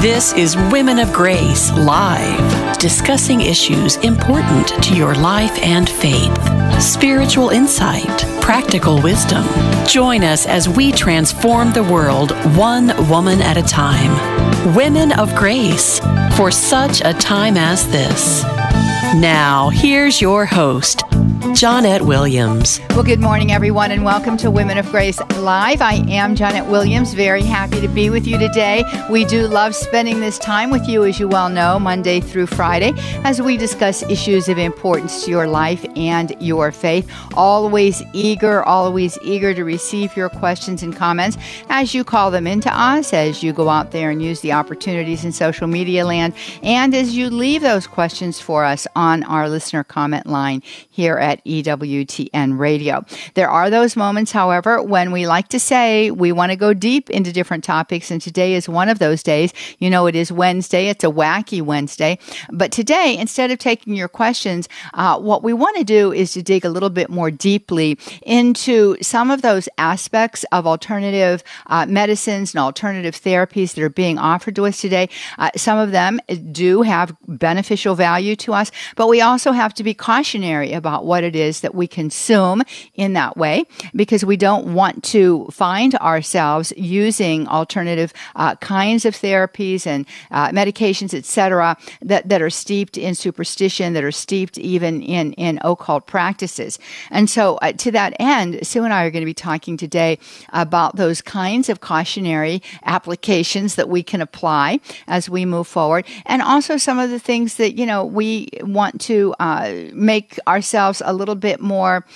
This is Women of Grace Live, discussing issues important to your life and faith, spiritual insight, practical wisdom. Join us as we transform the world one woman at a time. Women of Grace, for such a time as this. Now, here's your host, Johnnette Williams. Well, good morning, everyone, and welcome to Women of Grace Live. I am Johnnette Williams, very happy to be with you today. We do love spending this time with you, as you well know, Monday through Friday, as we discuss issues of importance to your life and your faith. Always eager to receive your questions and comments as you call them into us, as you go out there and use the opportunities in social media land, and as you leave those questions for us on our listener comment line here at EWTN Radio. There are those moments, however, when we like to say we want to go deep into different topics, and today is one of those days. You know, it is Wednesday. It's a wacky Wednesday. But today, instead of taking your questions, what we want to do is to dig a little bit more deeply into some of those aspects of alternative medicines and alternative therapies that are being offered to us today. Some of them do have beneficial value to us, but we also have to be cautionary about what it is that we consume in that way, because we don't want to find ourselves using alternative kinds of therapies and medications, etc., that are steeped in superstition, that are steeped even in occult practices. And so to that end, Sue and I are going to be talking today about those kinds of cautionary applications that we can apply as we move forward, and also some of the things that, you know, we want to make ourselves a little bit more,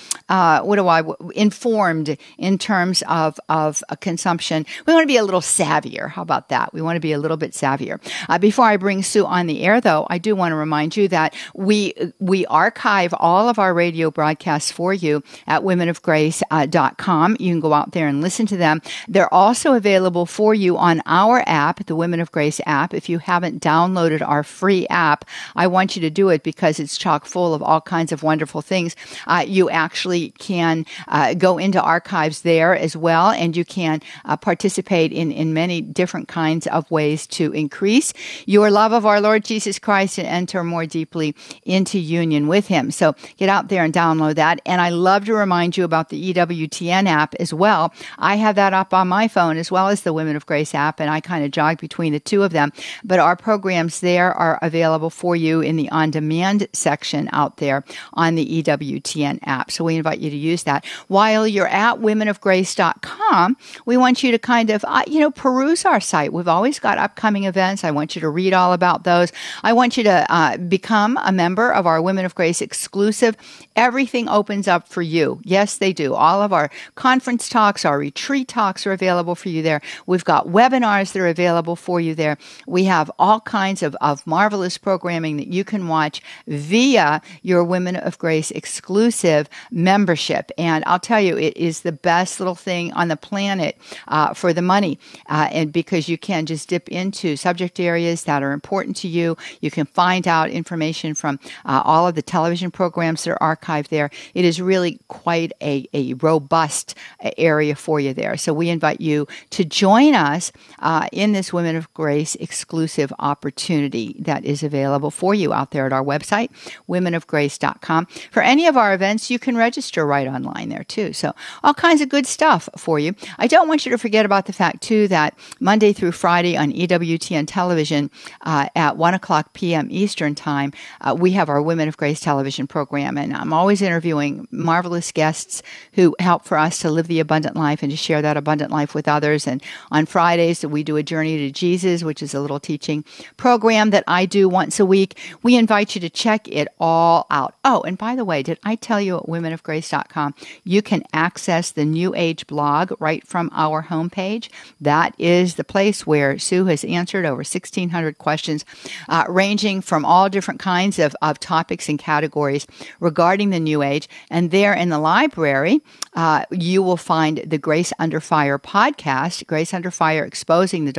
informed in terms of consumption. We want to be a little savvier. How about that? We want to be a little bit savvier. Before I bring Sue on the air, though, I do want to remind you that we archive all of our radio broadcasts for you at womenofgrace.com. You can go out there and listen to them. They're also available for you on our app, the Women of Grace app. If you haven't downloaded our free app, I want you to do it because it's chock full of all kinds of wonderful things. You actually can go into archives there as well, and you can participate in many different kinds of ways to increase your love of our Lord Jesus Christ and enter more deeply into union with Him. So get out there and download that. And I love to remind you about the EWTN app as well. I have that up on my phone as well as the Women of Grace app, and I kind of jog between the two of them. But our programs there are available for you in the on-demand section out there on the EWTN app. So we invite you to use that. While you're at womenofgrace.com, we want you to kind of, peruse our site. We've always got upcoming events. I want you to read all about those. I want you to become a member of our Women of Grace exclusive. Everything opens up for you. Yes, they do. All of our conference talks, our retreat talks are available for you there. We've got webinars that are available for you there. We have all kinds of marvelous programming that you can watch via your Women of Grace exclusive membership. And I'll tell you, it is the best little thing on the planet for the money. And because you can just dip into subject areas that are important to you. You can find out information from all of the television programs that are archived there. It is really quite a robust area for you there. So we invite you to join us in this Women of Grace exclusive opportunity that is available for you out there at our website, womenofgrace.com. For any of our events, you can register right online there too. So all kinds of good stuff for you. I don't want you to forget about the fact too that Monday through Friday on EWTN television at 1 o'clock p.m. Eastern time, we have our Women of Grace television program. And I'm always interviewing marvelous guests who help for us to live the abundant life and to share that abundant life with others. And on Fridays, we do a Journey to Jesus, which is a little teaching program that I do once a week. We invite you to check it all out. Oh, and by the way, did I tell you at womenofgrace.com, you can access the New Age blog right from our homepage? That is the place where Sue has answered over 1,600 questions, ranging from all different kinds of topics and categories regarding the New Age. And there in the library, you will find the Grace Under Fire podcast, Grace Under Fire, Exposing the Dark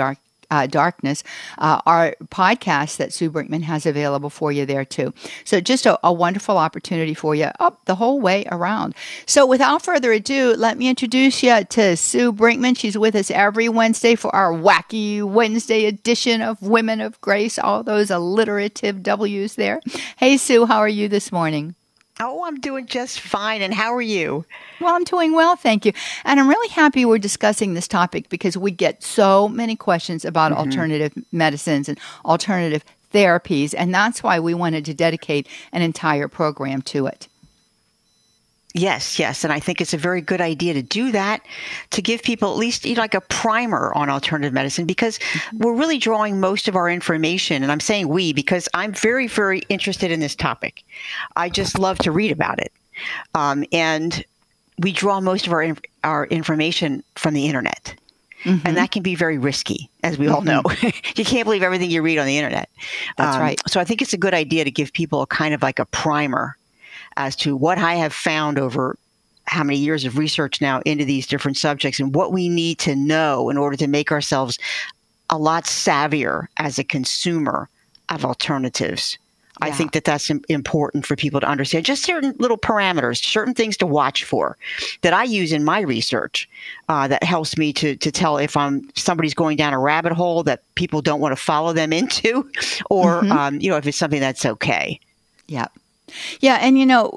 Darkness, our podcast that Sue Brinkman has available for you there too. So just a wonderful opportunity for you up the whole way around. So without further ado, let me introduce you to Sue Brinkman. She's with us every Wednesday for our wacky Wednesday edition of Women of Grace, all those alliterative W's there. Hey, Sue, how are you this morning? Oh, I'm doing just fine. And how are you? Well, I'm doing well, thank you. And I'm really happy we're discussing this topic because we get so many questions about alternative medicines and alternative therapies. And that's why we wanted to dedicate an entire program to it. Yes. And I think it's a very good idea to do that, to give people at least like a primer on alternative medicine, because we're really drawing most of our information. And I'm saying we, because I'm very, very interested in this topic. I just love to read about it. And we draw most of our information from the internet. And that can be very risky, as we all know. You can't believe everything you read on the internet. That's right. So I think it's a good idea to give people a kind of like a primer as to what I have found over how many years of research now into these different subjects and what we need to know in order to make ourselves a lot savvier as a consumer of alternatives. Yeah. I think that that's important for people to understand. Just certain little parameters, certain things to watch for that I use in my research that helps me to tell if somebody's going down a rabbit hole that people don't want to follow them into, or if it's something that's okay. Yeah. Yeah, and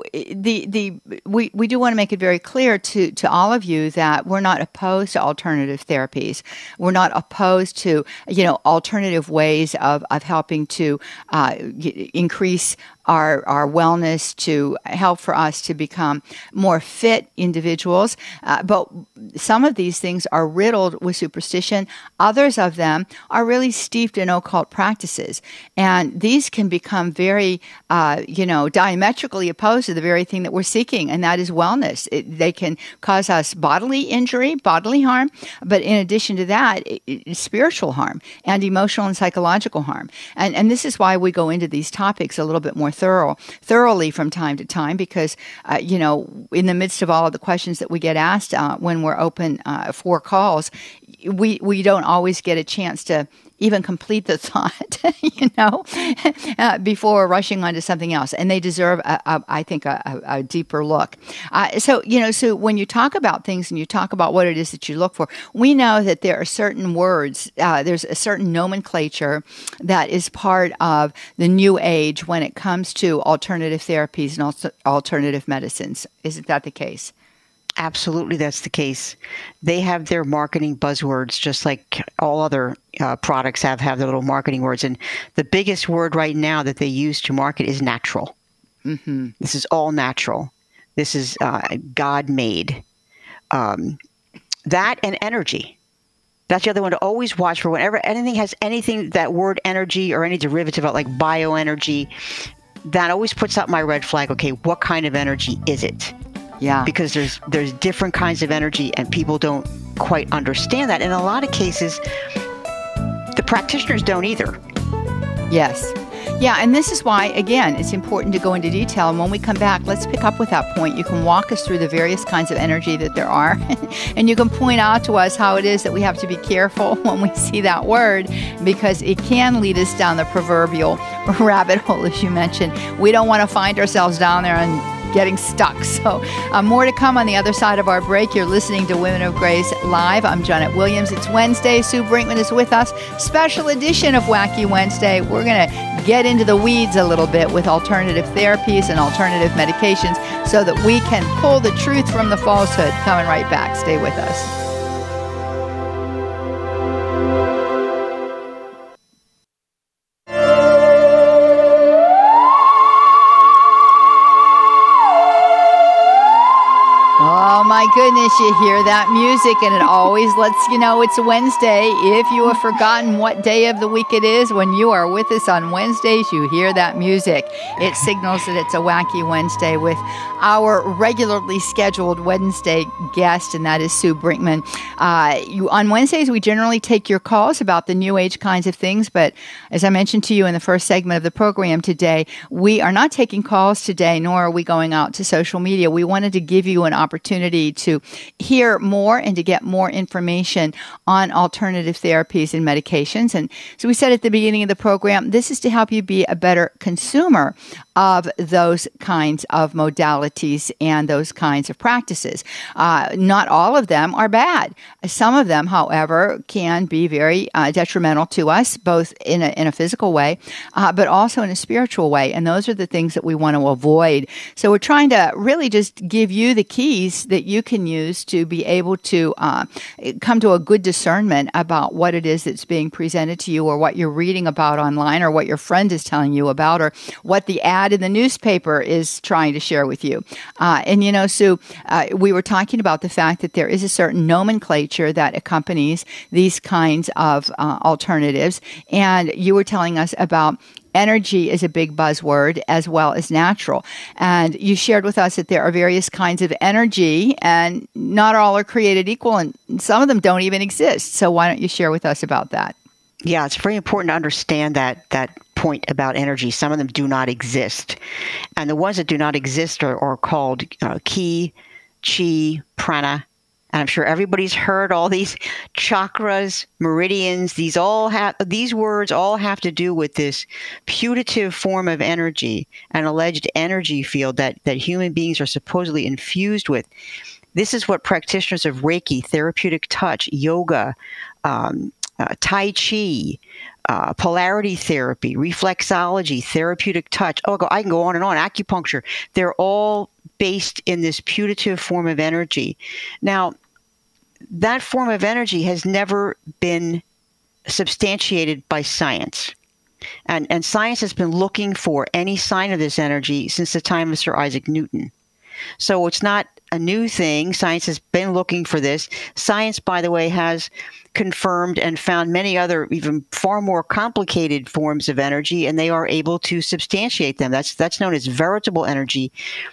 we do want to make it very clear to all of you that we're not opposed to alternative therapies. We're not opposed to alternative ways of helping to increase our wellness, to help for us to become more fit individuals. But some of these things are riddled with superstition. Others of them are really steeped in occult practices. And these can become very, diametrically opposed to the very thing that we're seeking, and that is wellness. They can cause us bodily injury, bodily harm, but in addition to that, spiritual harm and emotional and psychological harm. And this is why we go into these topics a little bit more thoroughly from time to time, because, in the midst of all of the questions that we get asked when we're open for calls, we don't always get a chance to even complete the thought, before rushing on to something else. And they deserve, I think, a deeper look. So when you talk about things and you talk about what it is that you look for, we know that there are certain words, there's a certain nomenclature that is part of the new age when it comes to alternative therapies and alternative medicines. Isn't that the case? Absolutely, that's the case. They have their marketing buzzwords, just like all other products have their little marketing words. And the biggest word right now that they use to market is natural. This is all natural. This is God-made. That and energy. That's the other one to always watch for. Whenever anything has anything, that word energy or any derivative of like bioenergy, that always puts up my red flag. Okay, what kind of energy is it? Yeah. Because there's different kinds of energy and people don't quite understand that. In a lot of cases, the practitioners don't either. Yes. Yeah, and this is why, again, it's important to go into detail. And when we come back, let's pick up with that point. You can walk us through the various kinds of energy that there are. And you can point out to us how it is that we have to be careful when we see that word, because it can lead us down the proverbial rabbit hole, as you mentioned. We don't want to find ourselves down there and getting stuck. So more to come on the other side of our break. You're listening to Women of Grace Live. I'm Janet Williams. It's Wednesday. Sue Brinkman is with us. Special edition of Wacky Wednesday. We're going to get into the weeds a little bit with alternative therapies and alternative medications so that we can pull the truth from the falsehood. Coming right back. Stay with us. Oh my goodness, you hear that music and it always lets you know it's Wednesday. If you have forgotten what day of the week it is, when you are with us on Wednesdays, you hear that music. It signals that it's a Wacky Wednesday with our regularly scheduled Wednesday guest, and that is Sue Brinkman. On Wednesdays, we generally take your calls about the new age kinds of things, but as I mentioned to you in the first segment of the program today, we are not taking calls today, nor are we going out to social media. We wanted to give you an opportunity to hear more and to get more information on alternative therapies and medications. And so we said at the beginning of the program, this is to help you be a better consumer of those kinds of modalities and those kinds of practices. Not all of them are bad. Some of them, however, can be very detrimental to us, both in a physical way, but also in a spiritual way. And those are the things that we want to avoid. So we're trying to really just give you the keys that you can use to be able to come to a good discernment about what it is that's being presented to you, or what you're reading about online, or what your friend is telling you about, or what the ad in the newspaper is trying to share with you. And, Sue, we were talking about the fact that there is a certain nomenclature that accompanies these kinds of alternatives. And you were telling us about energy is a big buzzword, as well as natural. And you shared with us that there are various kinds of energy, and not all are created equal, and some of them don't even exist. So why don't you share with us about that? Yeah, it's very important to understand that point about energy. Some of them do not exist. And the ones that do not exist are called ki, chi, prana. And I'm sure everybody's heard all these chakras, meridians. These words all have to do with this putative form of energy, an alleged energy field that human beings are supposedly infused with. This is what practitioners of Reiki, therapeutic touch, yoga, Tai Chi, polarity therapy, reflexology, therapeutic touch. I can go on and on. Acupuncture. They're all based in this putative form of energy. Now, that form of energy has never been substantiated by science. And science has been looking for any sign of this energy since the time of Sir Isaac Newton. So it's not a new thing. Science has been looking for this. Science, by the way, has confirmed and found many other, even far more complicated forms of energy, and they are able to substantiate them. That's known as veritable energy.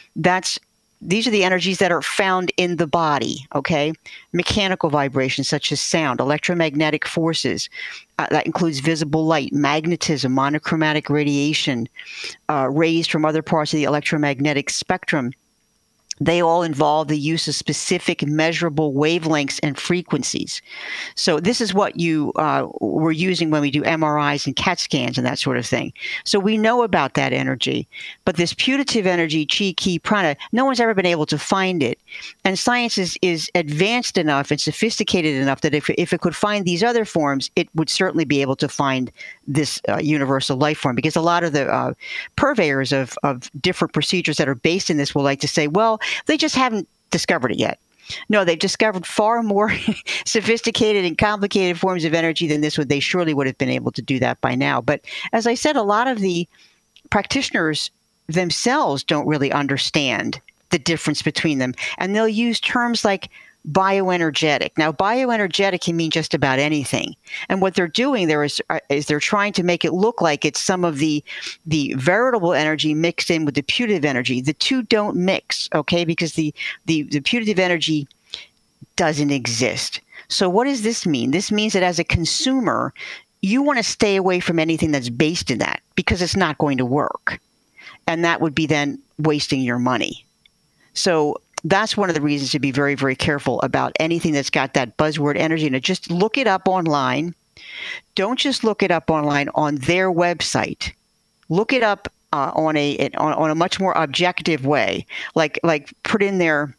These are the energies that are found in the body, okay? Mechanical vibrations such as sound, electromagnetic forces, that includes visible light, magnetism, monochromatic radiation, rays from other parts of the electromagnetic spectrum. They all involve the use of specific measurable wavelengths and frequencies. So this is what we're using when we do MRIs and CAT scans and that sort of thing. So we know about that energy. But this putative energy, chi, ki, prana, no one's ever been able to find it. And science is advanced enough and sophisticated enough that if it could find these other forms, it would certainly be able to find this universal life form. Because a lot of the purveyors of different procedures that are based in this will like to say, well, they just haven't discovered it yet. No, they've discovered far more sophisticated and complicated forms of energy than this. They surely would have been able to do that by now. But as I said, a lot of the practitioners themselves don't really understand the difference between them. And they'll use terms like bioenergetic. Now, bioenergetic can mean just about anything. And what they're doing there is they're trying to make it look like it's some of the veritable energy mixed in with the putative energy. The two don't mix, okay? Because the putative energy doesn't exist. So what does this mean? This means that as a consumer, you want to stay away from anything that's based in that because it's not going to work. And that would be then wasting your money. So that's one of the reasons to be very, very careful about anything that's got that buzzword energy. And just look it up online. Don't just look it up online on their website. Look it up on a much more objective way. Like put in there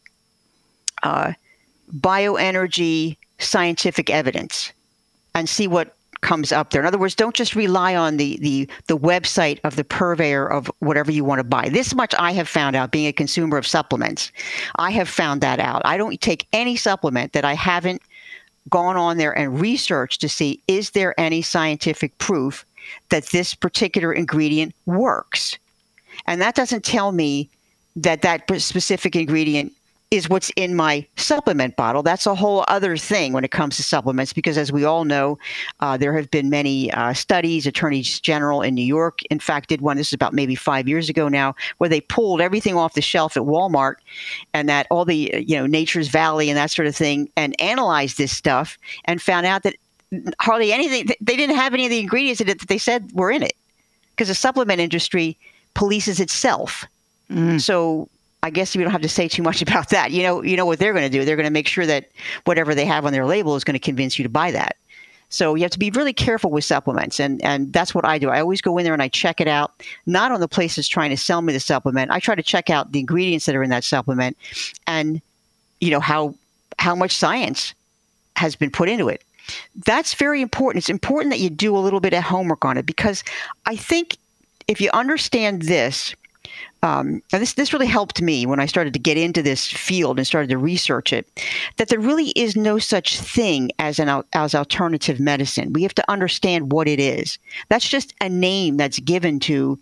bioenergy scientific evidence and see what comes up there. In other words, don't just rely on the website of the purveyor of whatever you want to buy. This much I have found out being a consumer of supplements. I have found that out. I don't take any supplement that I haven't gone on there and researched to see, is there any scientific proof that this particular ingredient works? And that doesn't tell me that specific ingredient is what's in my supplement bottle. That's a whole other thing when it comes to supplements, because as we all know, there have been many studies. Attorneys General in New York, in fact, did one, this is about maybe 5 years ago now, where they pulled everything off the shelf at Walmart and that all the, Nature's Valley and that sort of thing, and analyzed this stuff and found out that hardly anything, they didn't have any of the ingredients in it that they said were in it, because the supplement industry polices itself. Mm. So I guess we don't have to say too much about that. You know what they're going to do. They're going to make sure that whatever they have on their label is going to convince you to buy that. So you have to be really careful with supplements. And that's what I do. I always go in there and I check it out, not on the place that's trying to sell me the supplement. I try to check out the ingredients that are in that supplement and, how much science has been put into it. That's very important. It's important that you do a little bit of homework on it, because I think if you understand this, and this really helped me when I started to get into this field and started to research it, that there really is no such thing as alternative medicine. We have to understand what it is. That's just a name that's given to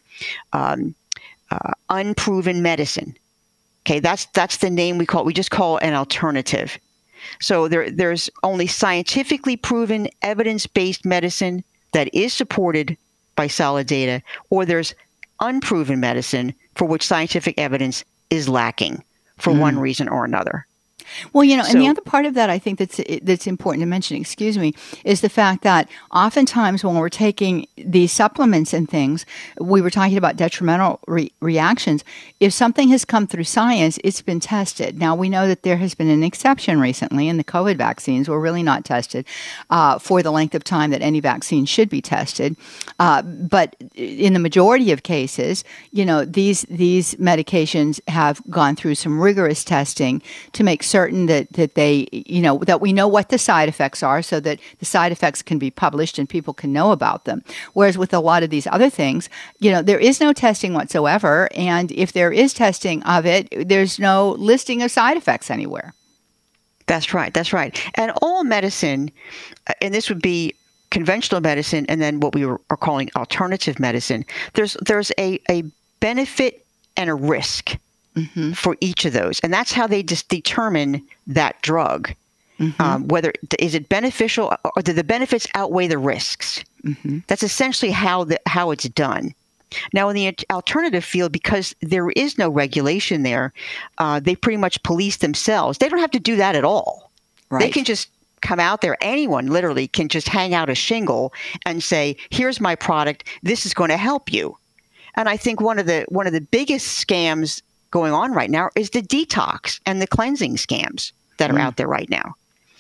unproven medicine. Okay, that's the name we just call an alternative. So there's only scientifically proven, evidence-based medicine that is supported by solid data, or there's unproven medicine for which scientific evidence is lacking for one reason or another. Well, and the other part of that I think that's important to mention, is the fact that oftentimes when we're taking these supplements and things, we were talking about detrimental reactions. If something has come through science, it's been tested. Now, we know that there has been an exception recently, and the COVID vaccines were really not tested for the length of time that any vaccine should be tested. But in the majority of cases, these medications have gone through some rigorous testing to make certain that they, that we know what the side effects are, so that the side effects can be published and people can know about them. Whereas with a lot of these other things, there is no testing whatsoever. And if there is testing of it, there's no listing of side effects anywhere. That's right. And all medicine, and this would be conventional medicine and then what we are calling alternative medicine, there's a benefit and a risk for each of those. And that's how they just determine that drug. Whether is it beneficial, or do the benefits outweigh the risks? That's essentially how it's done. Now, in the alternative field, because there is no regulation there, they pretty much police themselves. They don't have to do that at all. Right. They can just come out there. Anyone literally can just hang out a shingle and say, here's my product. This is going to help you. And I think one of the biggest scams going on right now is the detox and the cleansing scams that are out there right now.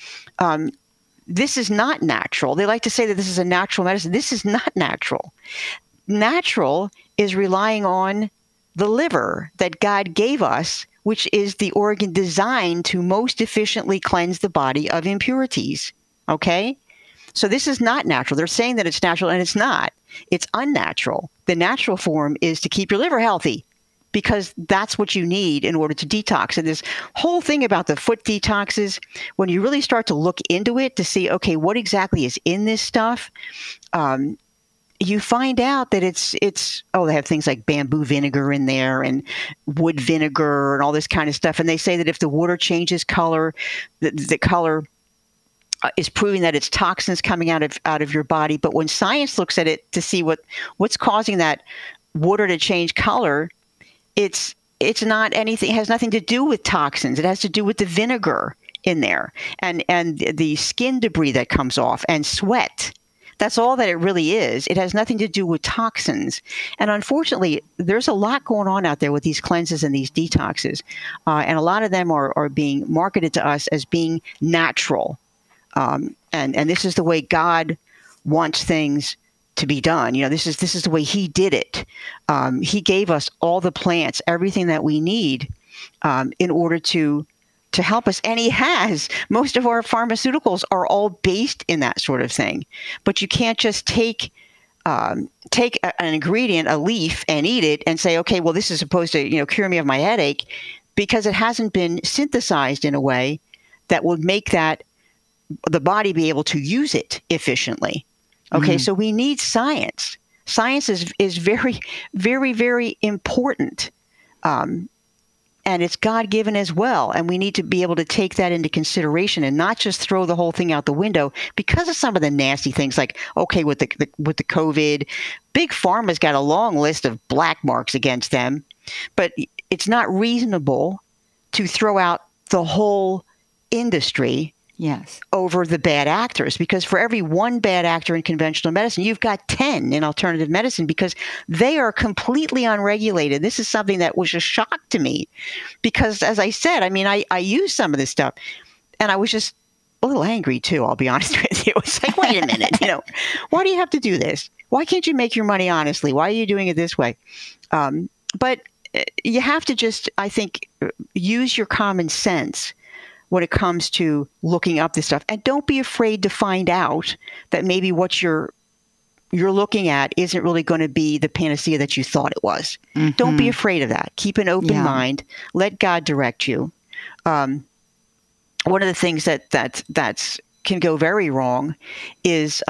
This is not natural. They like to say that this is a natural medicine. This is not natural. Natural is relying on the liver that God gave us, which is the organ designed to most efficiently cleanse the body of impurities. Okay? So this is not natural. They're saying that it's natural, and it's not. It's unnatural. The natural form is to keep your liver healthy, because that's what you need in order to detox. And this whole thing about the foot detoxes, when you really start to look into it to see, okay, what exactly is in this stuff, you find out that they have things like bamboo vinegar in there and wood vinegar and all this kind of stuff. And they say that if the water changes color, the color is proving that it's toxins coming out of your body. But when science looks at it to see what's causing that water to change color, it's not anything. It has nothing to do with toxins. It has to do with the vinegar in there and the skin debris that comes off and sweat. That's all that it really is. It has nothing to do with toxins. And unfortunately, there's a lot going on out there with these cleanses and these detoxes. And a lot of them are being marketed to us as being natural. And this is the way God wants things to be done. This is the way He did it. He gave us all the plants, everything that we need in order to help us. And He has. Most of our pharmaceuticals are all based in that sort of thing. But you can't just take an ingredient, a leaf, and eat it and say, okay, well, this is supposed to cure me of my headache, because it hasn't been synthesized in a way that would make the body be able to use it efficiently. Okay, so we need science. Science is very, very, very important. And it's God-given as well. And we need to be able to take that into consideration and not just throw the whole thing out the window because of some of the nasty things like, okay, with the COVID, Big Pharma's got a long list of black marks against them. But it's not reasonable to throw out the whole industry Yes. over the bad actors, because for every one bad actor in conventional medicine, you've got 10 in alternative medicine because they are completely unregulated. This is something that was a shock to me because, as I said, I mean, I use some of this stuff and I was just a little angry too, I'll be honest with you. It's like, wait a minute, why do you have to do this? Why can't you make your money honestly? Why are you doing it this way? But you have to just, I think, use your common sense when it comes to looking up this stuff. And don't be afraid to find out that maybe what you're looking at isn't really going to be the panacea that you thought it was. Mm-hmm. Don't be afraid of that. Keep an open mind. Let God direct you. One of the things that can go very wrong is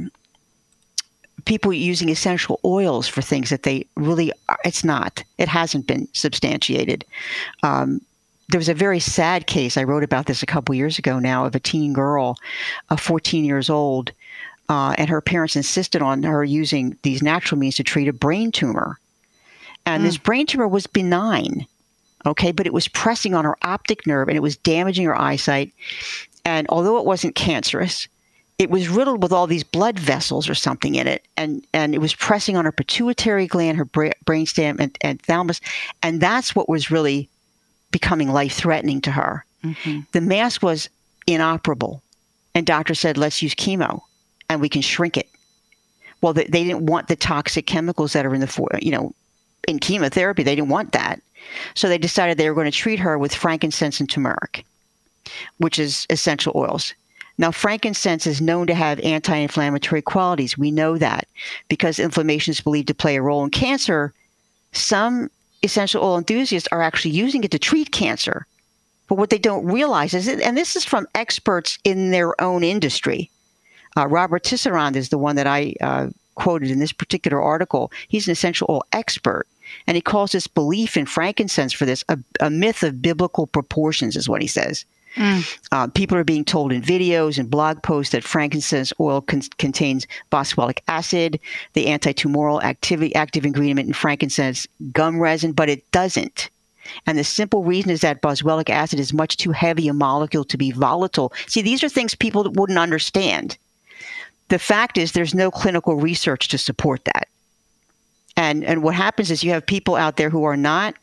people using essential oils for things that they really are. It hasn't been substantiated. There was a very sad case. I wrote about this a couple years ago now of a teen girl, 14 years old, and her parents insisted on her using these natural means to treat a brain tumor. And this brain tumor was benign, okay, but it was pressing on her optic nerve and it was damaging her eyesight. And although it wasn't cancerous, it was riddled with all these blood vessels or something in it. And it was pressing on her pituitary gland, her brainstem and thalamus. And that's what was really becoming life-threatening to her. Mm-hmm. The mass was inoperable. And doctor said, let's use chemo and we can shrink it. Well, they didn't want the toxic chemicals that are in chemotherapy. They didn't want that. So they decided they were going to treat her with frankincense and turmeric, which is essential oils. Now, frankincense is known to have anti-inflammatory qualities. We know that because inflammation is believed to play a role in cancer. Some essential oil enthusiasts are actually using it to treat cancer. But what they don't realize is, and this is from experts in their own industry. Robert Tisserand is the one that I quoted in this particular article. He's an essential oil expert, and he calls this belief in frankincense for this a myth of biblical proportions, is what he says. People are being told in videos and blog posts that frankincense oil contains boswellic acid, the anti-tumoral active ingredient in frankincense gum resin, but it doesn't. And the simple reason is that boswellic acid is much too heavy a molecule to be volatile. See, these are things people wouldn't understand. The fact is there's no clinical research to support that. And what happens is you have people out there who are not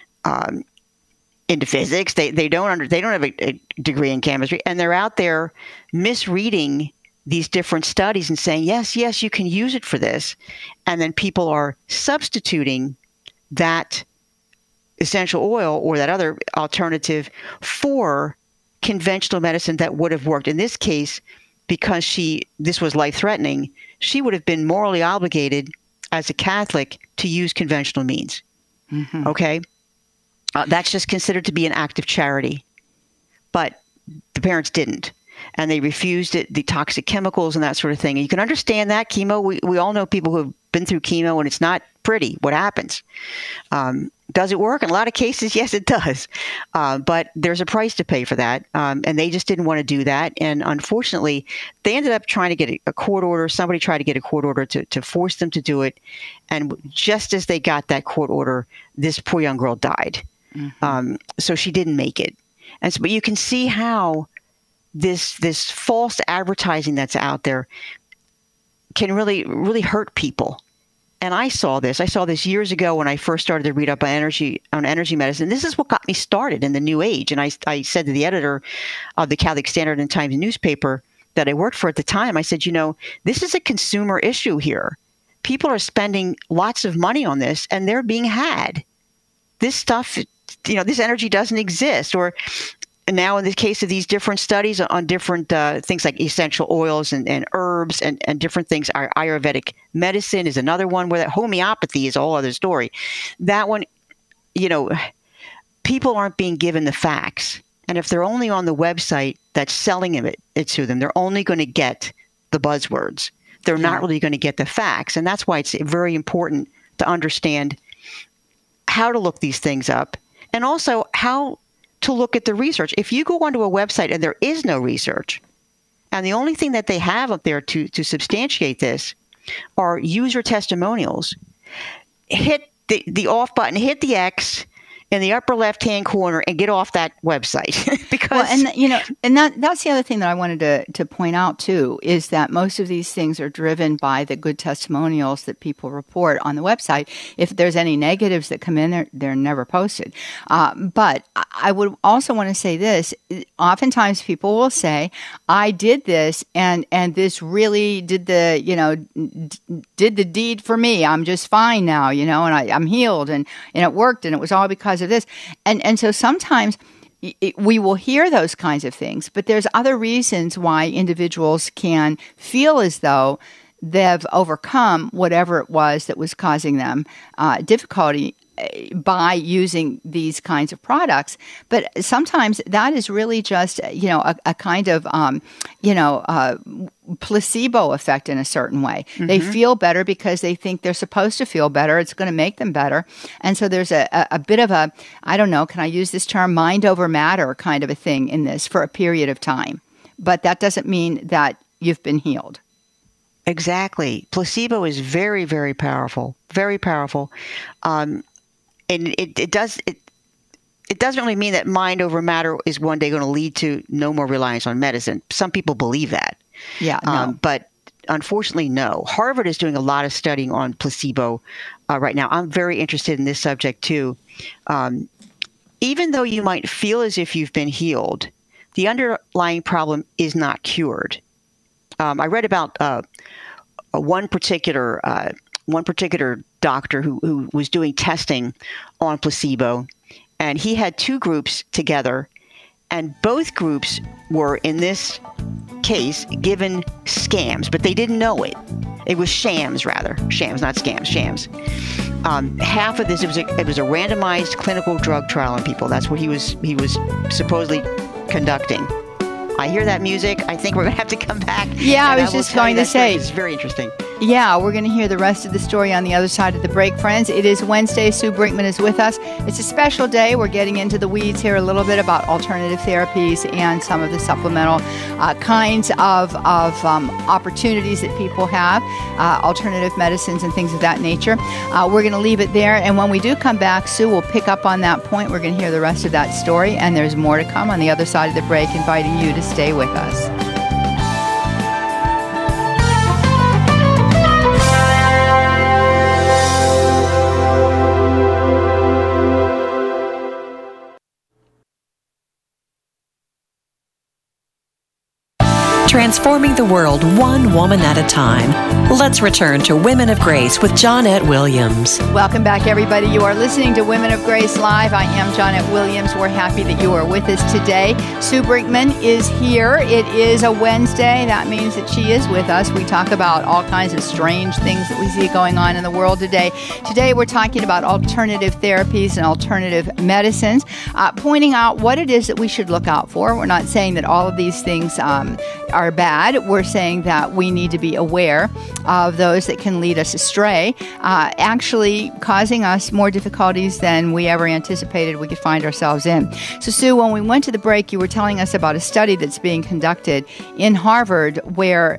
into physics. They don't have a degree in chemistry, and they're out there misreading these different studies and saying, yes, you can use it for this. And then people are substituting that essential oil or that other alternative for conventional medicine that would have worked. In this case, because this was life-threatening, she would have been morally obligated as a Catholic to use conventional means. Mm-hmm. Okay? That's just considered to be an act of charity. But the parents didn't. And they refused it, the toxic chemicals and that sort of thing. And you can understand that. Chemo, we all know people who have been through chemo, and it's not pretty what happens. Does it work? In a lot of cases, yes, it does. But there's a price to pay for that. And they just didn't want to do that. And unfortunately, they ended up trying to get a court order. Somebody tried to get a court order to force them to do it. And just as they got that court order, this poor young girl died. Mm-hmm. So she didn't make it. But you can see how this false advertising that's out there can really, really hurt people. And I saw this years ago when I first started to read up on energy medicine. This is what got me started in the New Age. And I said to the editor of the Catholic Standard and Times newspaper that I worked for at the time, I said, this is a consumer issue here. People are spending lots of money on this, and they're being had. This stuff, this energy doesn't exist. Or now in the case of these different studies on different things like essential oils and herbs and different things, our Ayurvedic medicine is another one, where that homeopathy is a whole other story. That one, people aren't being given the facts. And if they're only on the website that's selling it to them, they're only going to get the buzzwords. They're not really going to get the facts. And that's why it's very important to understand how to look these things up, and also how to look at the research. If you go onto a website and there is no research, and the only thing that they have up there to substantiate this are user testimonials, hit the off button, hit the X. in the upper left-hand corner and get off that website. Because that's the other thing that I wanted to point out too, is that most of these things are driven by the good testimonials that people report on the website. If there's any negatives that come in, they're never posted. But I would also want to say this. Oftentimes people will say, I did this and this really did the deed for me. I'm just fine now, and I'm healed and it worked and it was all because of this. And so sometimes we will hear those kinds of things, but there's other reasons why individuals can feel as though they've overcome whatever it was that was causing them difficulty by using these kinds of products. But sometimes that is really just, a kind of, placebo effect in a certain way. Mm-hmm. They feel better because they think they're supposed to feel better. It's going to make them better. And so there's a bit of a, I don't know, can I use this term, mind over matter kind of a thing in this for a period of time. But that doesn't mean that you've been healed. Exactly. Placebo is very, very powerful. Very powerful. And it doesn't really mean that mind over matter is one day going to lead to no more reliance on medicine. Some people believe that. Yeah. No. But unfortunately, no. Harvard is doing a lot of studying on placebo right now. I'm very interested in this subject too. Even though you might feel as if you've been healed, the underlying problem is not cured. I read about one particular doctor who was doing testing on placebo, and he had two groups together, and both groups were, in this case, given scams, but they didn't know it. It was shams, rather. Shams, not scams, shams. Half of this, it was a randomized clinical drug trial on people. That's what he was supposedly conducting. I hear that music. I think we're going to have to come back. Yeah, I was just going to say. It's very interesting. Yeah, we're going to hear the rest of the story on the other side of the break, friends. It is Wednesday. Sue Brinkman is with us. It's a special day. We're getting into the weeds here a little bit about alternative therapies and some of the supplemental kinds of opportunities that people have, alternative medicines and things of that nature. We're going to leave it there. And when we do come back, Sue will pick up on that point. We're going to hear the rest of that story. And there's more to come on the other side of the break, inviting you to stay with us. Transforming the world one woman at a time. Let's return to Women of Grace with Johnnette Williams. Welcome back, everybody. You are listening to Women of Grace Live. I am Johnnette Williams. We're happy that you are with us today. Sue Brinkman is here. It is a Wednesday. That means that she is with us. We talk about all kinds of strange things that we see going on in the world today. Today, we're talking about alternative therapies and alternative medicines, pointing out what it is that we should look out for. We're not saying that all of these things are bad. We're saying that we need to be aware of those that can lead us astray, actually causing us more difficulties than we ever anticipated we could find ourselves in. So, Sue, when we went to the break, you were telling us about a study that's being conducted in Harvard, where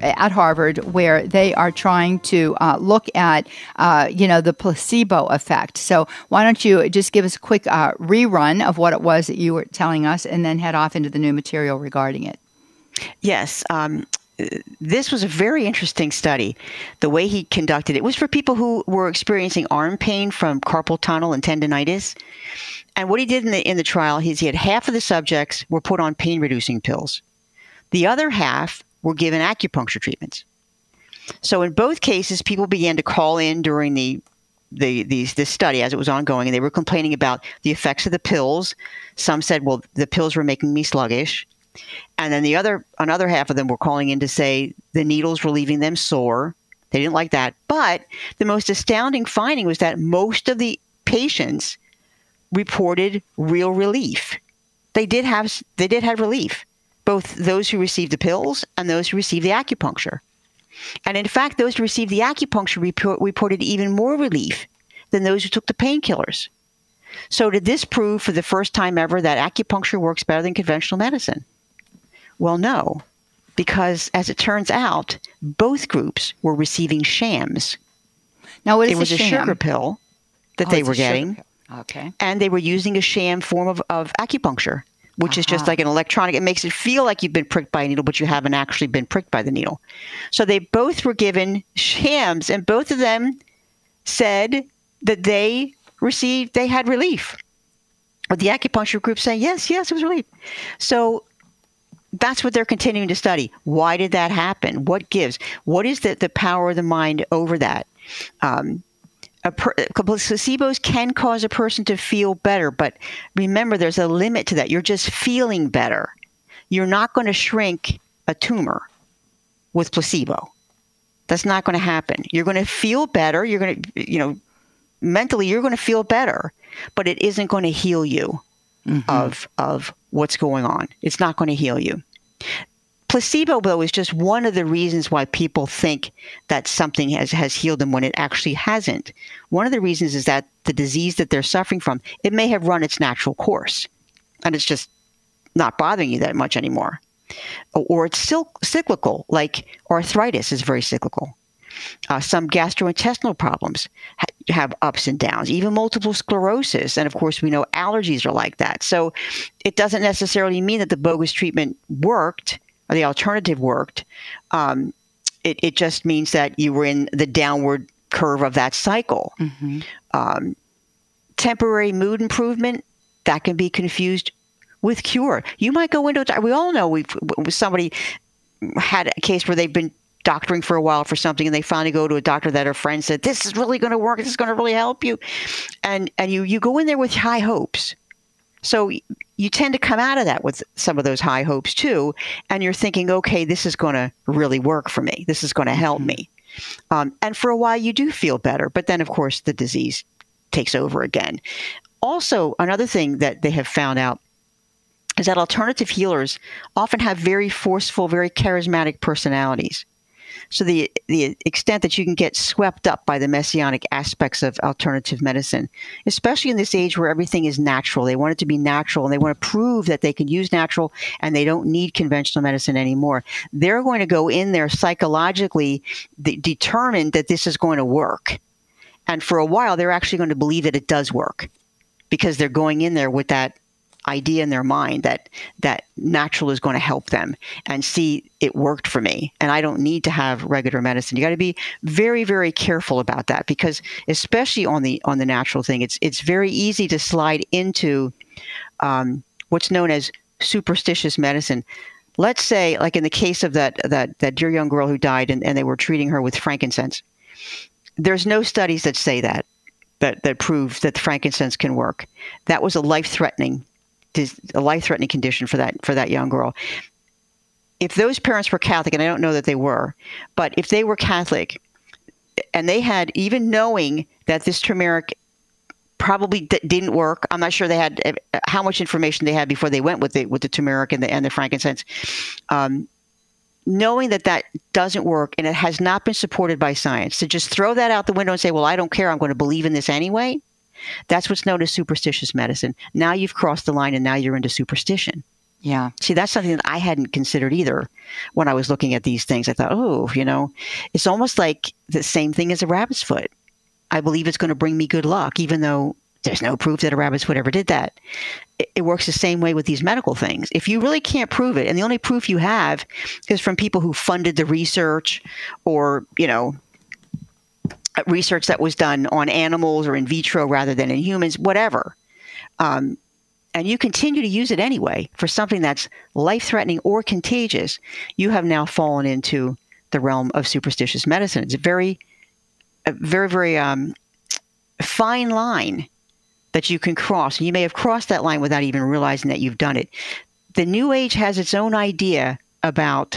they are trying to look at, the placebo effect. So, why don't you just give us a quick rerun of what it was that you were telling us, and then head off into the new material regarding it. Yes. This was a very interesting study. The way he conducted it was for people who were experiencing arm pain from carpal tunnel and tendinitis. And what he did in the trial is he had half of the subjects were put on pain-reducing pills. The other half were given acupuncture treatments. So in both cases, people began to call in during this study as it was ongoing, and they were complaining about the effects of the pills. Some said, well, the pills were making me sluggish. And then another half of them were calling in to say the needles were leaving them sore. They didn't like that. But the most astounding finding was that most of the patients reported real relief. They did have relief, both those who received the pills and those who received the acupuncture. And in fact, those who received the acupuncture reported even more relief than those who took the painkillers. So did this prove for the first time ever that acupuncture works better than conventional medicine? Well, no, because as it turns out, both groups were receiving shams. Now, what is it was a sham? sugar pill that they were getting. Okay. And they were using a sham form of acupuncture, which is just like an electronic. It makes it feel like you've been pricked by a needle, but you haven't actually been pricked by the needle. So they both were given shams, and both of them said that they had relief. But the acupuncture group saying, yes, it was relief. So that's what they're continuing to study. Why did that happen? What gives? What is the power of the mind over that? Placebos can cause a person to feel better, but remember, there's a limit to that. You're just feeling better. You're not going to shrink a tumor with placebo. That's not going to happen. You're going to feel better. You're going to, mentally, you're going to feel better, but it isn't going to heal you of what's going on. It's not going to heal you. Placebo, though, is just one of the reasons why people think that something has healed them when it actually hasn't. One of the reasons is that the disease that they're suffering from, it may have run its natural course, and it's just not bothering you that much anymore. Or it's still cyclical, like arthritis is very cyclical. Some gastrointestinal problems have ups and downs, even multiple sclerosis. And of course, we know allergies are like that. So it doesn't necessarily mean that the bogus treatment worked or the alternative worked. It just means that you were in the downward curve of that cycle. Temporary mood improvement, that can be confused with cure. You might go into we all know somebody had a case where they've been doctoring for a while for something, and they finally go to a doctor that her friend said, this is really going to work. This is going to really help you. And you go in there with high hopes. So you tend to come out of that with some of those high hopes too. And you're thinking, okay, this is going to really work for me. This is going to help me. And for a while you do feel better, but then of course the disease takes over again. Also, another thing that they have found out is that alternative healers often have very forceful, very charismatic personalities. So the extent that you can get swept up by the messianic aspects of alternative medicine, especially in this age where everything is natural. They want it to be natural, and they want to prove that they can use natural and they don't need conventional medicine anymore. They're going to go in there psychologically determined that this is going to work. And for a while, they're actually going to believe that it does work because they're going in there with that idea in their mind that natural is going to help them, and see, it worked for me and I don't need to have regular medicine. You got to be very, very careful about that, because especially on the natural thing, it's very easy to slide into what's known as superstitious medicine. Let's say, like in the case of that dear young girl who died and they were treating her with frankincense. There's no studies that say that prove that frankincense can work. That was a life-threatening condition for that young girl. If those parents were Catholic, and I don't know that they were, but if they were Catholic and they had, even knowing that this turmeric probably didn't work, I'm not sure they had how much information they had before they went with the turmeric and the frankincense, knowing that doesn't work and it has not been supported by science, to just throw that out the window and say, well, I don't care, I'm going to believe in this anyway. That's what's known as superstitious medicine. Now you've crossed the line and now you're into superstition. Yeah. See, that's something that I hadn't considered either when I was looking at these things. I thought, it's almost like the same thing as a rabbit's foot. I believe it's going to bring me good luck, even though there's no proof that a rabbit's foot ever did that. It works the same way with these medical things. If you really can't prove it, and the only proof you have is from people who funded the research, or, research that was done on animals or in vitro rather than in humans, whatever. And you continue to use it anyway for something that's life-threatening or contagious, you have now fallen into the realm of superstitious medicine. It's a very, very fine line that you can cross. And you may have crossed that line without even realizing that you've done it. The New Age has its own idea about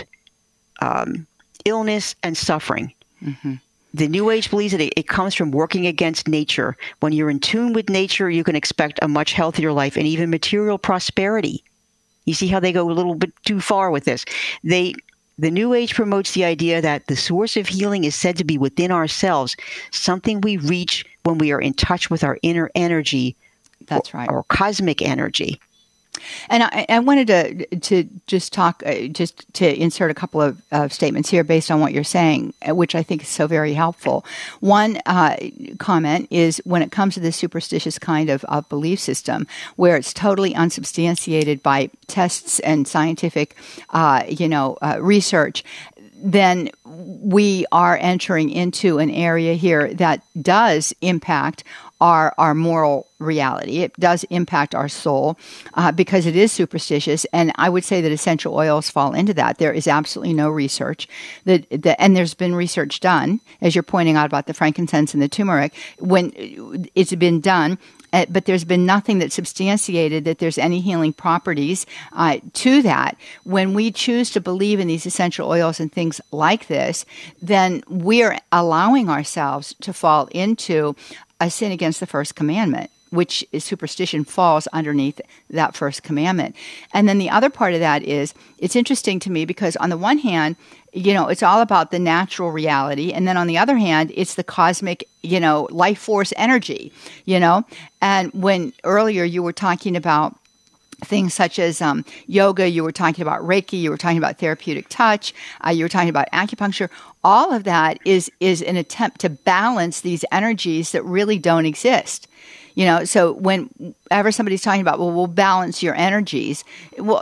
illness and suffering. Mm-hmm. The New Age believes that it comes from working against nature. When you're in tune with nature, you can expect a much healthier life and even material prosperity. You see how they go a little bit too far with this. The New Age promotes the idea that the source of healing is said to be within ourselves, something we reach when we are in touch with our inner energy. That's right. Or cosmic energy. And I wanted to just talk, just to insert a couple of statements here based on what you're saying, which I think is so very helpful. One comment is when it comes to this superstitious kind of belief system, where it's totally unsubstantiated by tests and scientific, research, then we are entering into an area here that does impact our moral reality. It does impact our soul because it is superstitious. And I would say that essential oils fall into that. There is absolutely no research and there's been research done, as you're pointing out about the frankincense and the turmeric, when it's been done. But there's been nothing that substantiated that there's any healing properties to that. When we choose to believe in these essential oils and things like this, then we're allowing ourselves to fall into a sin against the first commandment, which is superstition falls underneath that first commandment. And then the other part of that is, it's interesting to me because on the one hand, it's all about the natural reality. And then on the other hand, it's the cosmic, life force energy, And when earlier you were talking about things such as yoga, you were talking about Reiki, you were talking about therapeutic touch, you were talking about acupuncture. All of that is an attempt to balance these energies that really don't exist. So whenever somebody's talking about, well, we'll balance your energies, well,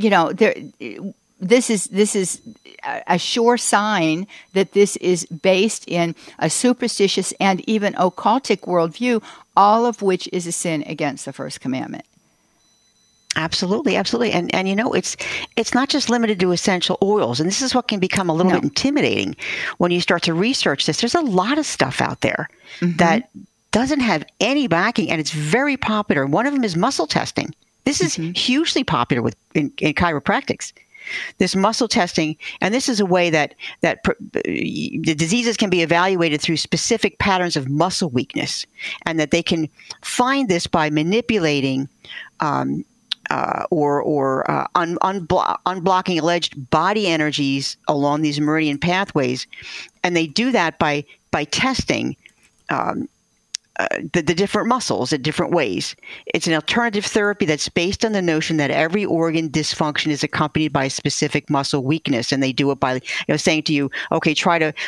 this is a sure sign that this is based in a superstitious and even occultic worldview, all of which is a sin against the first commandment. Absolutely, absolutely. And it's not just limited to essential oils. And this is what can become a little bit intimidating when you start to research this. There's a lot of stuff out there that doesn't have any backing, and it's very popular. One of them is muscle testing. This is hugely popular in chiropractics. This muscle testing, and this is a way that the diseases can be evaluated through specific patterns of muscle weakness, and that they can find this by manipulating unblocking alleged body energies along these meridian pathways, and they do that by testing the different muscles in different ways. It's an alternative therapy that's based on the notion that every organ dysfunction is accompanied by a specific muscle weakness, and they do it by saying to you, okay, try to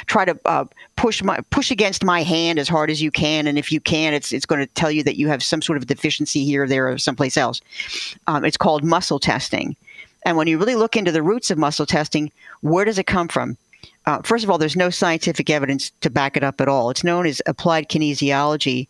push against my hand as hard as you can, and if you can, it's going to tell you that you have some sort of deficiency here, there, or someplace else. It's called muscle testing, and when you really look into the roots of muscle testing, where does it come from? First of all, there's no scientific evidence to back it up at all. It's known as applied kinesiology.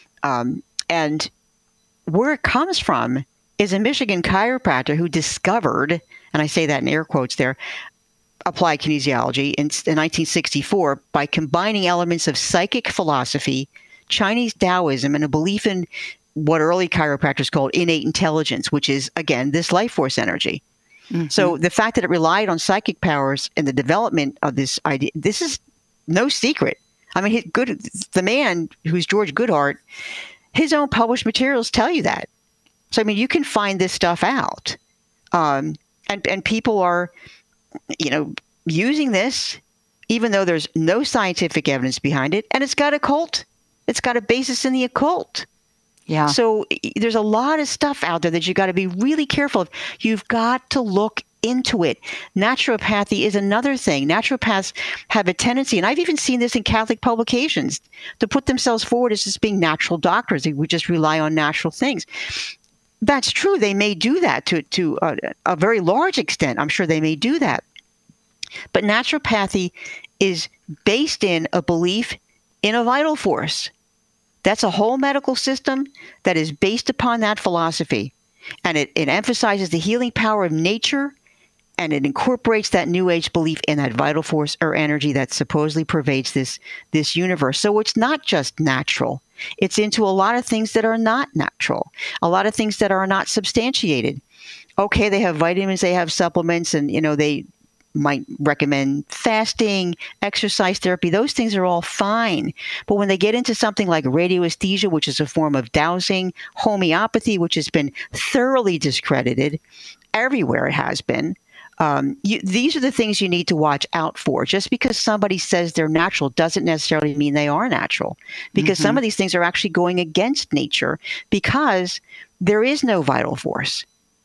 And where it comes from is a Michigan chiropractor who discovered, and I say that in air quotes there, applied kinesiology in 1964 by combining elements of psychic philosophy, Chinese Taoism, and a belief in what early chiropractors called innate intelligence, which is, again, this life force energy. So the fact that it relied on psychic powers in the development of this idea, this is no secret. I mean, the man who's George Goodhart, his own published materials tell you that. So, I mean, you can find this stuff out. And people are, using this, even though there's no scientific evidence behind it, and it's got a basis in the occult. Yeah. So there's a lot of stuff out there that you got to be really careful of. You've got to look into it. Naturopathy is another thing. Naturopaths have a tendency, and I've even seen this in Catholic publications, to put themselves forward as just being natural doctors. They would just rely on natural things. That's true. They may do that to a very large extent. I'm sure they may do that. But naturopathy is based in a belief in a vital force. That's a whole medical system that is based upon that philosophy. And it emphasizes the healing power of nature, and it incorporates that New Age belief in that vital force or energy that supposedly pervades this universe. So it's not just natural. It's into a lot of things that are not natural, a lot of things that are not substantiated. Okay, they have vitamins, they have supplements, and they might recommend fasting, exercise therapy. Those things are all fine. But when they get into something like radioesthesia, which is a form of dowsing, homeopathy, which has been thoroughly discredited everywhere it has been, these are the things you need to watch out for. Just because somebody says they're natural doesn't necessarily mean they are natural, because some of these things are actually going against nature because there is no vital force.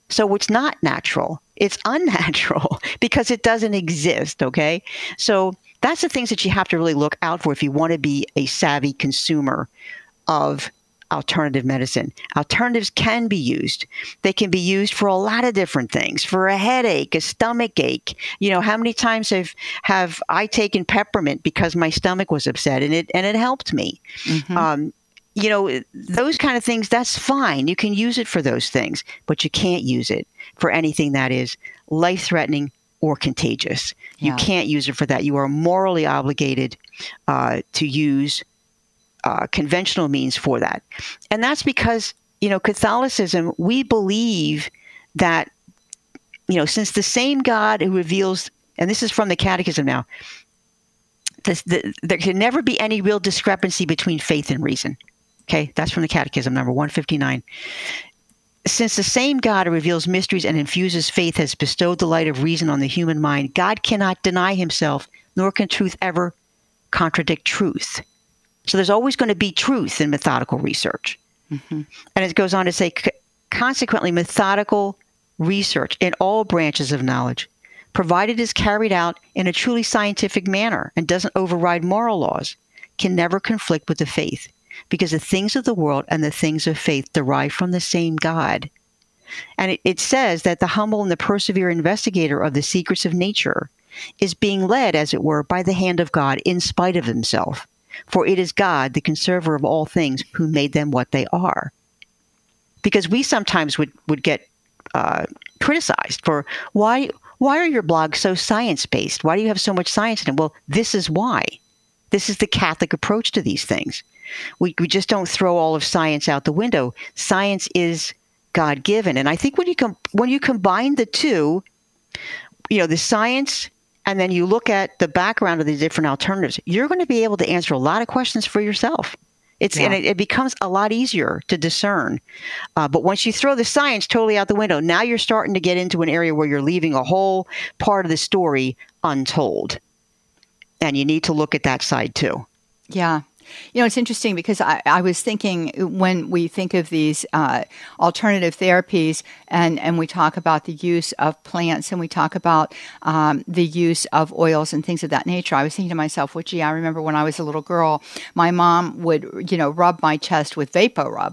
So it's not natural. It's unnatural because it doesn't exist, okay? So that's the things that you have to really look out for if you want to be a savvy consumer of alternative medicine. Alternatives can be used. They can be used for a lot of different things, for a headache, a stomach ache. How many times have I taken peppermint because my stomach was upset and it helped me? Mm-hmm. Those kind of things, that's fine. You can use it for those things, but you can't use it for anything that is life-threatening or contagious. Yeah. You can't use it for that. You are morally obligated to use conventional means for that. And that's because, Catholicism, we believe that, since the same God who reveals, and this is from the Catechism now, there can never be any real discrepancy between faith and reason. Okay, that's from the Catechism, number 159. Since the same God who reveals mysteries and infuses faith has bestowed the light of reason on the human mind, God cannot deny himself, nor can truth ever contradict truth. So there's always going to be truth in methodical research. Mm-hmm. And it goes on to say, consequently, methodical research in all branches of knowledge, provided it is carried out in a truly scientific manner and doesn't override moral laws, can never conflict with the faith, because the things of the world and the things of faith derive from the same God. And it says that the humble and the persevere investigator of the secrets of nature is being led, as it were, by the hand of God in spite of himself. For it is God, the conserver of all things, who made them what they are. Because we sometimes would get criticized for, why are your blogs so science-based? Why do you have so much science in them? Well, this is why. This is the Catholic approach to these things. We just don't throw all of science out the window. Science is God-given. And I think when you combine the two, the science, and then you look at the background of these different alternatives, you're going to be able to answer a lot of questions for yourself. And it becomes a lot easier to discern. But once you throw the science totally out the window, now you're starting to get into an area where you're leaving a whole part of the story untold. And you need to look at that side too. Yeah. It's interesting because I was thinking when we think of these alternative therapies and we talk about the use of plants and we talk about the use of oils and things of that nature, I was thinking to myself, well, gee, I remember when I was a little girl, my mom would, rub my chest with VapoRub,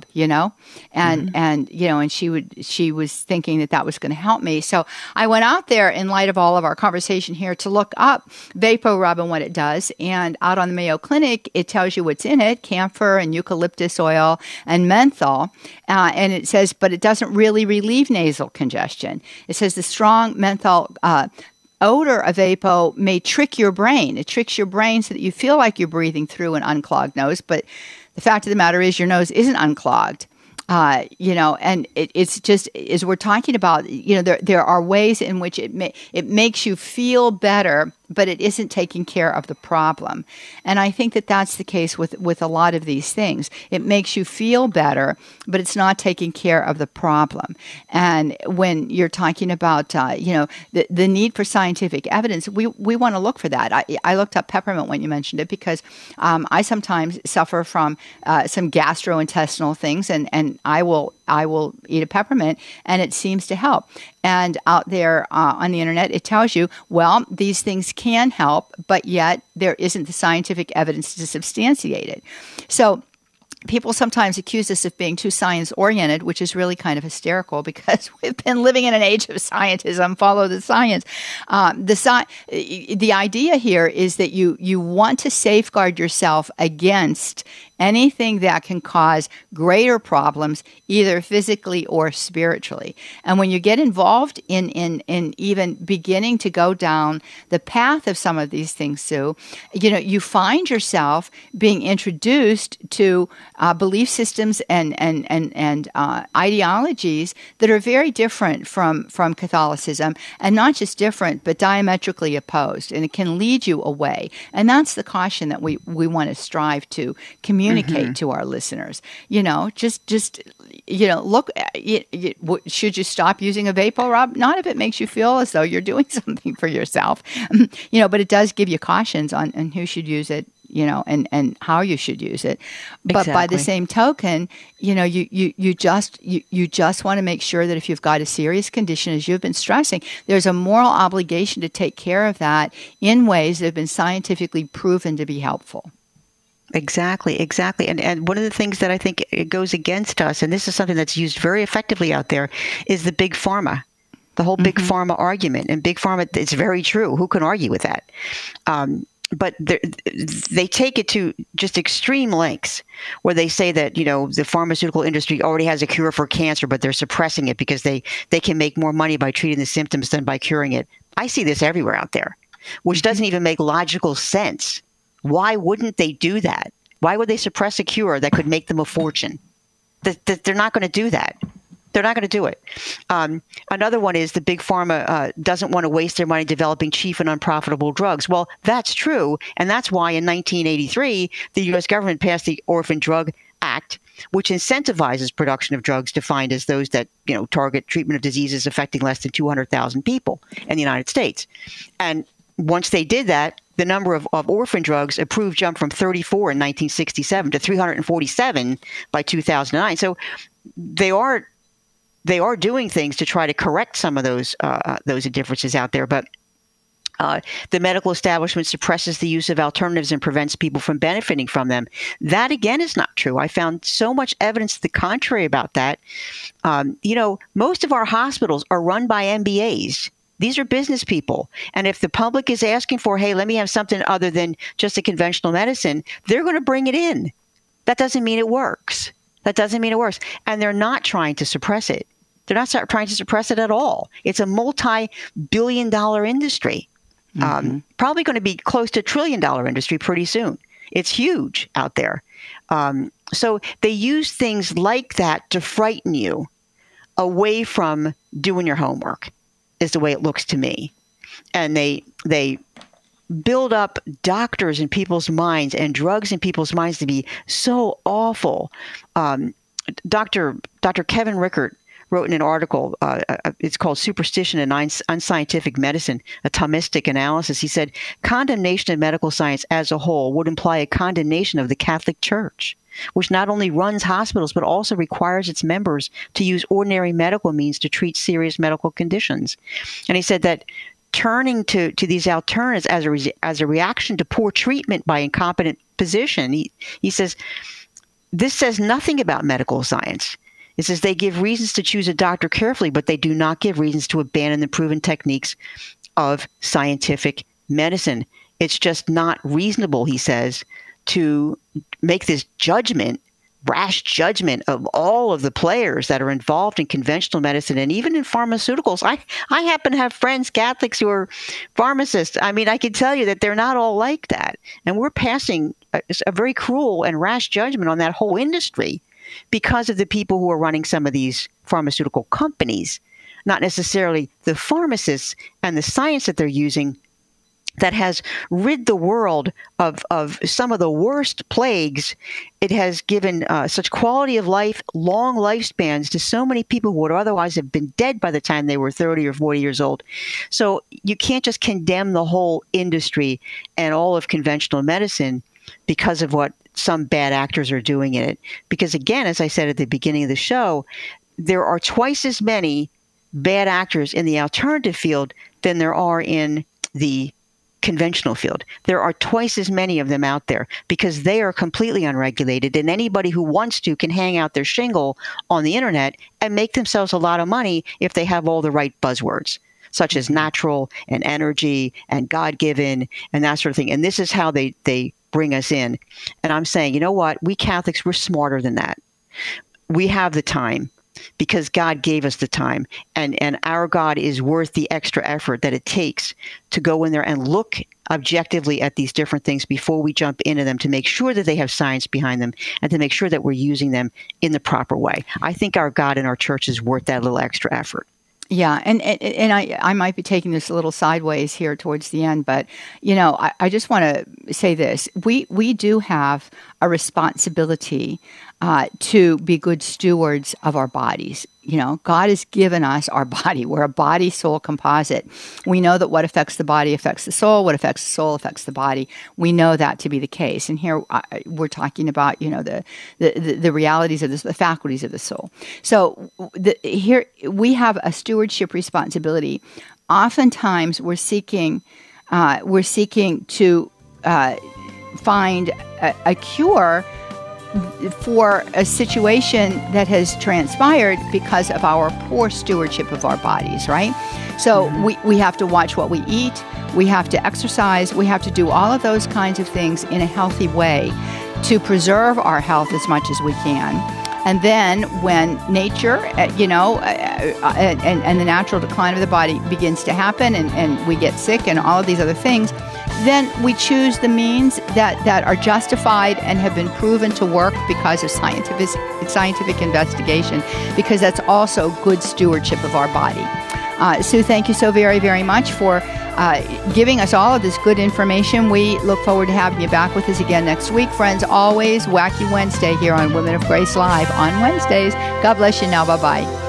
and she was thinking that was going to help me. So I went out there in light of all of our conversation here to look up VapoRub and what it does. And out on the Mayo Clinic, it tells you what's in it, camphor and eucalyptus oil and menthol. And it says, but it doesn't really relieve nasal congestion. It says the strong menthol odor of Vapo may trick your brain. It tricks your brain so that you feel like you're breathing through an unclogged nose. But the fact of the matter is your nose isn't unclogged. And it's just, as we're talking about, there are ways in which it makes you feel better, but it isn't taking care of the problem. And I think that that's the case with a lot of these things. It makes you feel better, but it's not taking care of the problem. And when you're talking about, the need for scientific evidence, we want to look for that. I looked up peppermint when you mentioned it because I sometimes suffer from some gastrointestinal things, and I will eat a peppermint, and it seems to help. And out there on the internet, it tells you, well, these things can help, but yet there isn't the scientific evidence to substantiate it. So people sometimes accuse us of being too science-oriented, which is really kind of hysterical because we've been living in an age of scientism, follow the science. The idea here is that you want to safeguard yourself against anything that can cause greater problems, either physically or spiritually. And when you get involved in even beginning to go down the path of some of these things, Sue, you find yourself being introduced to belief systems and ideologies that are very different from Catholicism, and not just different, but diametrically opposed. And it can lead you away. And that's the caution that we want to strive to communicate to our listeners. Just look. Should you stop using a VapoRub? Not if it makes you feel as though you're doing something for yourself. But it does give you cautions on who should use it, and how you should use it. But by the same token, you just want to make sure that if you've got a serious condition, as you've been stressing, there's a moral obligation to take care of that in ways that have been scientifically proven to be helpful. Exactly. And one of the things that I think it goes against us, and this is something that's used very effectively out there, is the big pharma. The whole big pharma argument. And big pharma, it's very true. Who can argue with that? But they take it to just extreme lengths where they say that, the pharmaceutical industry already has a cure for cancer, but they're suppressing it because they can make more money by treating the symptoms than by curing it. I see this everywhere out there, which doesn't even make logical sense. Why wouldn't they do that? Why would they suppress a cure that could make them a fortune? They're not going to do that. They're not going to do it. Another one is the big pharma doesn't want to waste their money developing cheap and unprofitable drugs. Well, that's true. And that's why in 1983, the U.S. government passed the Orphan Drug Act, which incentivizes production of drugs defined as those that, target treatment of diseases affecting less than 200,000 people in the United States. And once they did that, the number of orphan drugs approved jumped from 34 in 1967 to 347 by 2009. So they are doing things to try to correct some of those differences out there, but the medical establishment suppresses the use of alternatives and prevents people from benefiting from them. That, again, is not true. I found so much evidence to the contrary about that. Most of our hospitals are run by MBAs. These are business people. And if the public is asking for, hey, let me have something other than just a conventional medicine, they're going to bring it in. That doesn't mean it works. And they're not trying to suppress it. They're not trying to suppress it at all. It's a multi-billion-dollar industry. Probably going to be close to $1 trillion industry pretty soon. It's huge out there. So they use things like that to frighten you away from doing your homework, is the way it looks to me. And they build up doctors in people's minds and drugs in people's minds to be so awful. Dr. Kevin Rickert wrote in an article, it's called Superstition and Unscientific Medicine, a Thomistic Analysis. He said, condemnation of medical science as a whole would imply a condemnation of the Catholic Church, which not only runs hospitals, but also requires its members to use ordinary medical means to treat serious medical conditions. And he said that turning to these alternatives as a reaction to poor treatment by incompetent physician, he says, this says nothing about medical science. It says they give reasons to choose a doctor carefully, but they do not give reasons to abandon the proven techniques of scientific medicine. It's just not reasonable, he says, to make this rash judgment of all of the players that are involved in conventional medicine and even in pharmaceuticals. I happen to have friends, Catholics, who are pharmacists. I mean, I can tell you that they're not all like that. And we're passing a very cruel and rash judgment on that whole industry because of the people who are running some of these pharmaceutical companies, not necessarily the pharmacists and the science that they're using that has rid the world of some of the worst plagues. It has given such quality of life, long lifespans to so many people who would otherwise have been dead by the time they were 30 or 40 years old. So you can't just condemn the whole industry and all of conventional medicine because of what some bad actors are doing in it. Because again, as I said at the beginning of the show, there are twice as many bad actors in the alternative field than there are in the conventional field. There are twice as many of them out there because they are completely unregulated, and anybody who wants to can hang out their shingle on the internet and make themselves a lot of money if they have all the right buzzwords, such as natural and energy and God-given and that sort of thing. And this is how they bring us in. And I'm saying, you know what? We Catholics, we're smarter than that. We have the time because God gave us the time. And our God is worth the extra effort that it takes to go in there and look objectively at these different things before we jump into them, to make sure that they have science behind them and to make sure that we're using them in the proper way. I think our God and our church is worth that little extra effort. Yeah, and I might be taking this a little sideways here towards the end, but I just want to say this: we do have a responsibility to be good stewards of our bodies. You know, God has given us our body. We're a body-soul composite. We know that what affects the body affects the soul. What affects the soul affects the body. We know that to be the case. And here we're talking about, you know, the realities of the faculties of the soul. So here we have a stewardship responsibility. Oftentimes we're seeking to find a cure for a situation that has transpired because of our poor stewardship of our bodies, right? So we have to watch what we eat, we have to exercise, we have to do all of those kinds of things in a healthy way to preserve our health as much as we can. And then when nature, and the natural decline of the body begins to happen and we get sick and all of these other things, then we choose the means that are justified and have been proven to work because of scientific investigation, because that's also good stewardship of our body. Sue, thank you so very, very much for giving us all of this good information. We look forward to having you back with us again next week. Friends, always Wacky Wednesday here on Women of Grace Live on Wednesdays. God bless you now. Bye-bye.